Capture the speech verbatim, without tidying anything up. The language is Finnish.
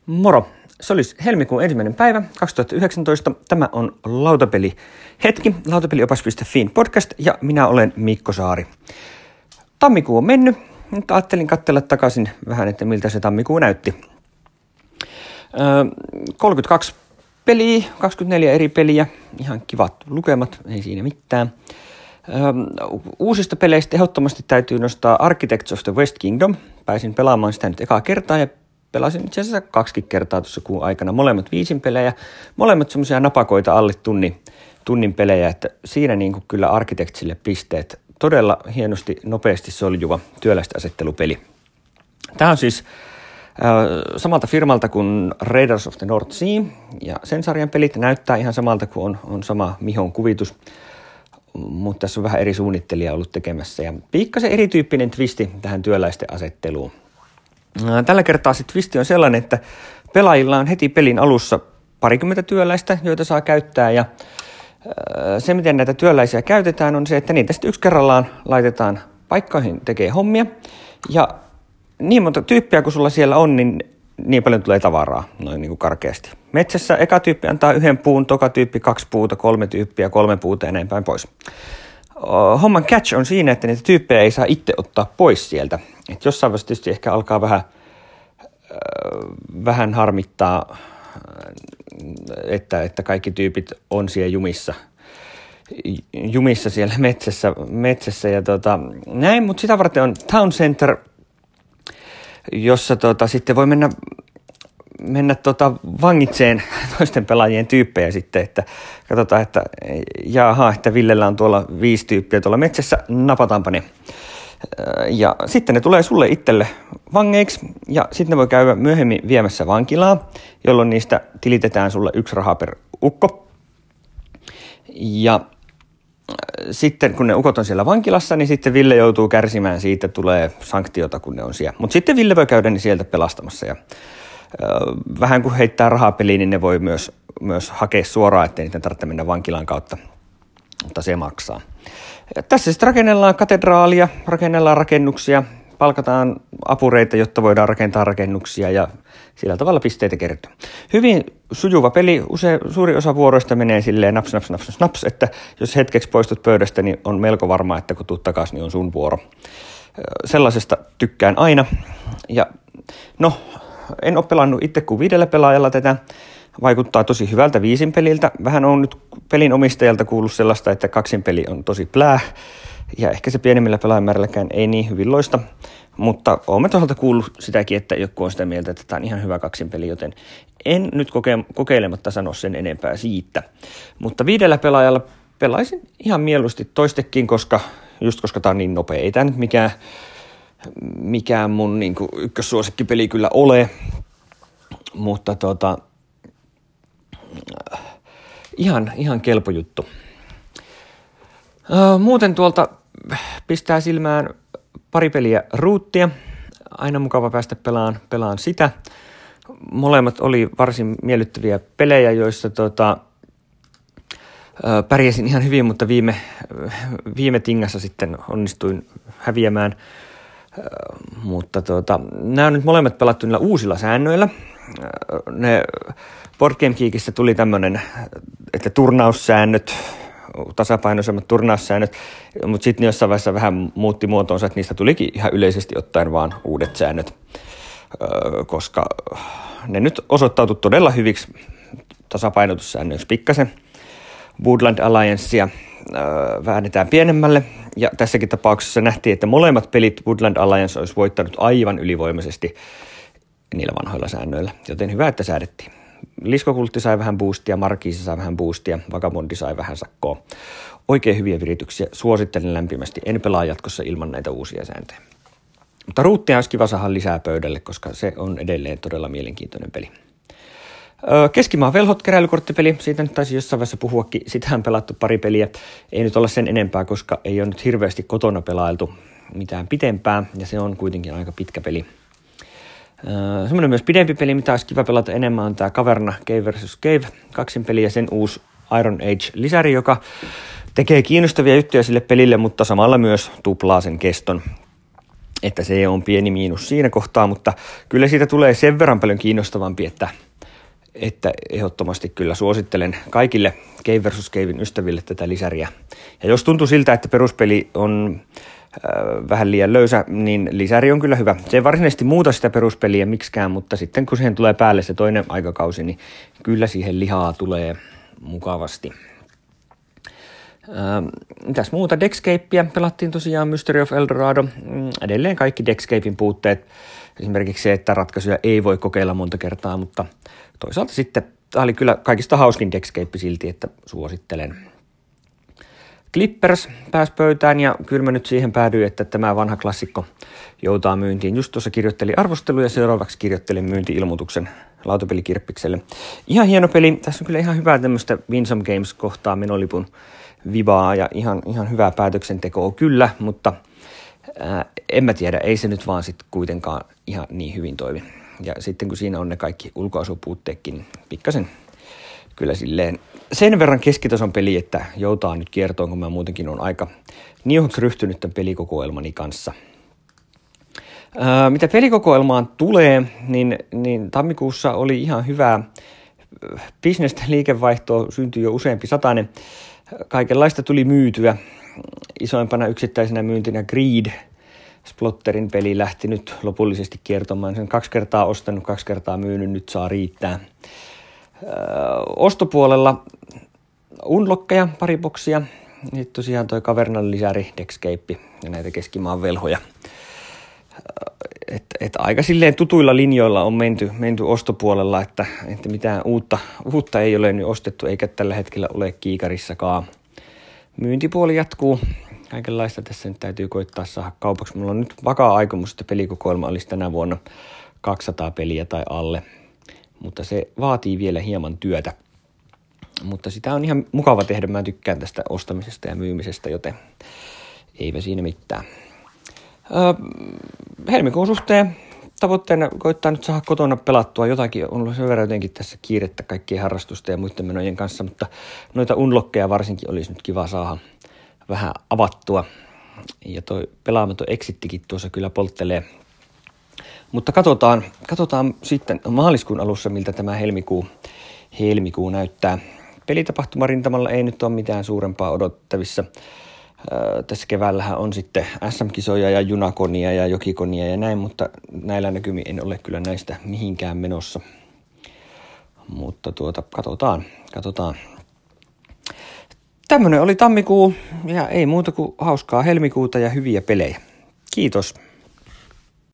Moro! Se olisi helmikuun ensimmäinen päivä kaksituhattayhdeksäntoista. Tämä on Lautapeli hetki, lautapeliopas piste fi podcast ja minä olen Mikko Saari. Tammikuu on mennyt. Nyt ajattelin katsella takaisin vähän, että miltä se tammikuu näytti. Öö, kolmekymmentäkaksi peliä, kaksikymmentäneljä eri peliä. Ihan kivat lukemat, ei siinä mitään. Öö, uusista peleistä ehdottomasti täytyy nostaa Architects of the West Kingdom. Pääsin pelaamaan sitä nyt ekaa kertaa ja pelasin itse asiassa kaksikin kertaa tuossa kuun aikana. Molemmat viisin pelejä, molemmat semmoisia napakoita alle tunnin, tunnin pelejä, että siinä niin kuin kyllä Architectsille pisteet. Todella hienosti, nopeasti soljuva työläisasettelupeli. Tämä on siis äh, samalta firmalta kuin Raiders of the North Sea, ja sen sarjan pelit näyttää ihan samalta kuin on, on sama Mihon kuvitus, mutta tässä on vähän eri suunnittelija ollut tekemässä, ja pikkasen erityyppinen twisti tähän työläisten asetteluun. Äh, tällä kertaa se twisti on sellainen, että pelaajilla on heti pelin alussa parikymmentä työläistä, joita saa käyttää, ja se, miten näitä työläisiä käytetään, on se, että niitä sitten yksi kerrallaan laitetaan paikkoihin tekee hommia. Ja niin monta tyyppiä kuin sulla siellä on, niin niin paljon tulee tavaraa, noin niin kuin karkeasti. Metsässä eka tyyppi antaa yhden puun, toka tyyppi kaksi puuta, kolme tyyppiä, kolme puuta ja näin päin pois. Homman catch on siinä, että niitä tyyppejä ei saa itse ottaa pois sieltä. Et jossain vaiheessa tietysti ehkä alkaa vähän, vähän harmittaa, Että, että kaikki tyypit on siellä jumissa, jumissa siellä metsässä, metsässä ja tota, näin, mutta sitä varten on Town Center, jossa tota, sitten voi mennä, mennä tota, vangitseen toisten pelaajien tyyppejä sitten, että katsotaan, että jaha, että Villellä on tuolla viisi tyyppiä tuolla metsässä, napataanpa ne. Ja sitten ne tulee sulle itselle vangeiksi ja sitten ne voi käydä myöhemmin viemässä vankilaa, jolloin niistä tilitetään sulle yksi raha per ukko. Ja sitten kun ne ukot on siellä vankilassa, niin sitten Ville joutuu kärsimään siitä, tulee sanktiota kun ne on siellä. Mutta sitten Ville voi käydä niin sieltä pelastamassa ja vähän kun heittää rahaa peliin, niin ne voi myös, myös hakea suoraan, ettei niitä tarvitse mennä vankilan kautta, mutta se maksaa. Ja tässä sitten rakennellaan katedraalia, rakennellaan rakennuksia, palkataan apureita, jotta voidaan rakentaa rakennuksia ja sillä tavalla pisteitä kertyy. Hyvin sujuva peli, usein suuri osa vuoroista menee silleen naps, naps, naps, naps, että jos hetkeksi poistut pöydästä, niin on melko varma, että kun tuut takaisin, niin on sun vuoro. Sellaisesta tykkään aina. Ja no, en ole pelannut itse kuin viidellä pelaajalla tätä. Vaikuttaa tosi hyvältä viisin peliltä. Vähän on nyt pelin omistajalta kuullut sellaista, että kaksin peli on tosi plää. Ja ehkä se pienemmillä pelaajamäärälläkään ei niin hyvin loista. Mutta olen toisaalta kuullut sitäkin, että joku on sitä mieltä, että tämä on ihan hyvä kaksin peli, joten en nyt koke- kokeilematta sano sen enempää siitä. Mutta viidellä pelaajalla pelaisin ihan mieluusti toistekin, koska, just koska tämä on niin nopea. Ei tämä nyt mikään, mikään mun niin kuin ykkössuosikkipeli kyllä ole, mutta tota... Ihan, ihan kelpo juttu. Muuten tuolta pistää silmään pari peliä Rootia. Aina mukava päästä pelaan, pelaan sitä. Molemmat oli varsin miellyttäviä pelejä, joissa tota, pärjäsin ihan hyvin, mutta viime, viime tingassa sitten onnistuin häviämään. Mutta tota, nämä on nyt molemmat pelattu niillä uusilla säännöillä. Ne Board Game Geekissä tuli tämmöinen, että turnaussäännöt, tasapainoisemmat turnaussäännöt, mutta sitten jossain vaiheessa vähän muutti muotoonsa, että niistä tulikin ihan yleisesti ottaen vaan uudet säännöt, koska ne nyt osoittautui todella hyviksi tasapainotussäännöiksi. Pikkasen Woodland Alliancea väännetään pienemmälle, ja tässäkin tapauksessa nähtiin, että molemmat pelit Woodland Alliance olisi voittanut aivan ylivoimaisesti niillä vanhoilla säännöillä, joten hyvä, että säädettiin. Liskokultti sai vähän boostia, Markiisi sai vähän boostia, Vagabondi sai vähän sakkoa. Oikein hyviä virityksiä, suosittelen lämpimästi, en pelaa jatkossa ilman näitä uusia sääntöjä. Mutta Rootia olisi kiva saada lisää pöydälle, koska se on edelleen todella mielenkiintoinen peli. Keskimaan velhot, keräilykorttipeli, siitä nyt taisi jossain vaiheessa puhuakin, sitähän pelattu pari peliä, ei nyt olla sen enempää, koska ei ole nyt hirveästi kotona pelailtu mitään pitempää, ja se on kuitenkin aika pitkä peli. Semmoinen myös pidempi peli, mitä olisi kiva pelata enemmän, on tämä Caverna Cave versus. Cave kaksin peli ja sen uusi Iron Age-lisäri, joka tekee kiinnostavia juttuja sille pelille, mutta samalla myös tuplaa sen keston. että se on pieni miinus siinä kohtaa, mutta kyllä siitä tulee sen verran paljon kiinnostavampi, että, että ehdottomasti kyllä suosittelen kaikille Cave versus. Caven ystäville tätä lisäriä. Ja jos tuntuu siltä, että peruspeli on äh, vähän liian löysä, niin lisäri on kyllä hyvä. Se ei varsinaisesti muuta sitä peruspeliä miksikään, mutta sitten kun siihen tulee päälle se toinen aikakausi, niin kyllä siihen lihaa tulee mukavasti. Ähm, mitäs muuta? Deckscapea pelattiin tosiaan, Mystery of Eldorado. Mm, edelleen kaikki Deckscapein puutteet. Esimerkiksi se, että ratkaisuja ei voi kokeilla monta kertaa, mutta toisaalta sitten tämä oli kyllä kaikista hauskin Deckscape silti, että suosittelen. Clippers pääsi pöytään ja kyllä mä nyt siihen päädyin, että tämä vanha klassikko joutaa myyntiin. Just tuossa kirjoittelin arvosteluja ja seuraavaksi kirjoittelin myynti-ilmoituksen lautapelikirppikselle. Ihan hieno peli. Tässä on kyllä ihan hyvää tämmöistä Winsome Games-kohtaa menolipun vibaa ja ihan, ihan hyvää päätöksentekoa kyllä, mutta ää, en mä tiedä, ei se nyt vaan sitten kuitenkaan ihan niin hyvin toimi. Ja sitten kun siinä on ne kaikki ulkoasupuutteetkin, niin pikkasen kyllä silleen sen verran keskitason peli, että joutaa nyt kiertoon, kun mä muutenkin on aika niuhuksi ryhtynyt tämän pelikokoelmani kanssa. Ää, mitä pelikokoelmaan tulee, niin, niin tammikuussa oli ihan hyvää bisnestä, liikevaihtoa, syntyi jo useampi satainen. Kaikenlaista tuli myytyä. Isoimpana yksittäisenä myyntinä Greed, Splotterin peli lähti nyt lopullisesti kiertomaan. Sen kaksi kertaa ostanut, kaksi kertaa myynyt, nyt saa riittää. Öö, ostopuolella unlockkeja, pari boksia. Sitten tosiaan toi Cavernal lisäri, Deckscape ja näitä keskimaan velhoja. Et, et aika silleen tutuilla linjoilla on menty, menty ostopuolella, että, että mitään uutta, uutta ei ole nyt ostettu eikä tällä hetkellä ole kiikarissakaan. Myyntipuoli jatkuu. Kaikenlaista tässä nyt täytyy koittaa saada kaupaksi. Mulla on nyt vakaa aikomus, että pelikokoelma olisi tänä vuonna kaksisataa peliä tai alle, mutta se vaatii vielä hieman työtä. Mutta sitä on ihan mukava tehdä. Mä tykkään tästä ostamisesta ja myymisestä, joten eipä siinä mitään. Öö, helmikuun suhteen tavoitteena koittaa nyt saada kotona pelattua jotakin. On ollut sen verran jotenkin tässä kiirettä kaikkien harrastusten ja muiden menojen kanssa, mutta noita unlockkeja varsinkin olisi nyt kiva saada vähän avattua. Ja toi pelaamaton exittikin tuossa kyllä polttelee. Mutta katsotaan, katsotaan sitten maaliskuun alussa, miltä tämä helmikuu, helmikuu näyttää. Pelitapahtumarintamalla ei nyt ole mitään suurempaa odottavissa. Öö, tässä keväällähän on sitten S M-kisoja ja junakonia ja jokikonia ja näin, mutta näillä näkymin en ole kyllä näistä mihinkään menossa. Mutta tuota, katsotaan, katsotaan. Tämmönen oli tammikuu ja ei muuta kuin hauskaa helmikuuta ja hyviä pelejä. Kiitos.